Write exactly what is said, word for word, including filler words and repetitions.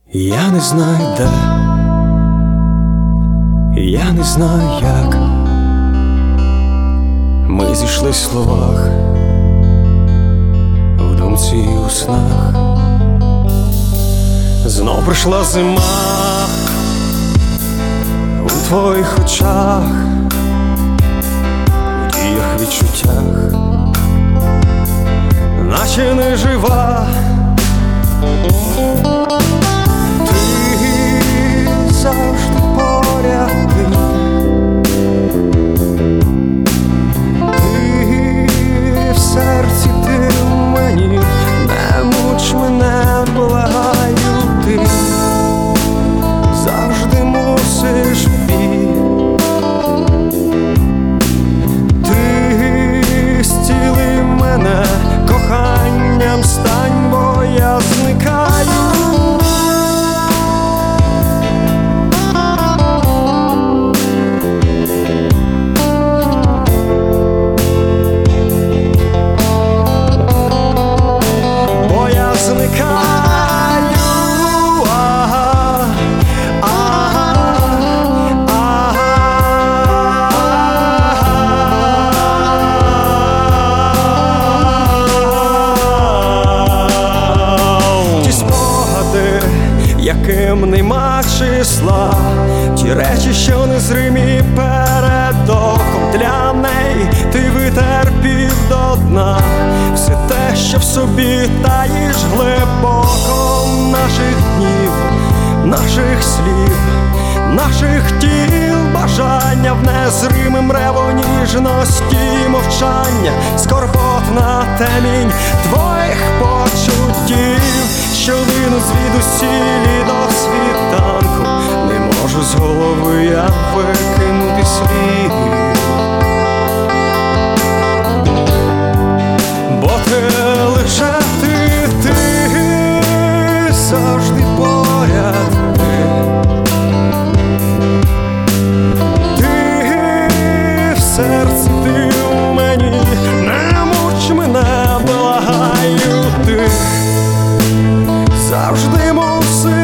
Я не знаю де, я не знаю як. Ми зійшлись в словах, в думці і у снах. Знов прийшла зима у твоїх очах, у діях, відчуттях, наче не жива. Завжди поряд ти, ти в серці, ти в мені, не муч мене, благаю, ти завжди мусиш піти. Ти зціли мене, коханням стань, бо я зникаю. Яким нема числа, ті речі, що незримі перед оком, для неї ти витерпів до дна все те, що в собі таїш глибоко, наших днів, наших слів, наших тіл, бажання в незримим реву ніжності, мовчання, скорботна темінь твоїх почуттів, що линуть звідусілі до світанку. Не можу з голови я викинути слів, бо ти лише ти, ти завжди поряд ти, ти в серці, ти в мені,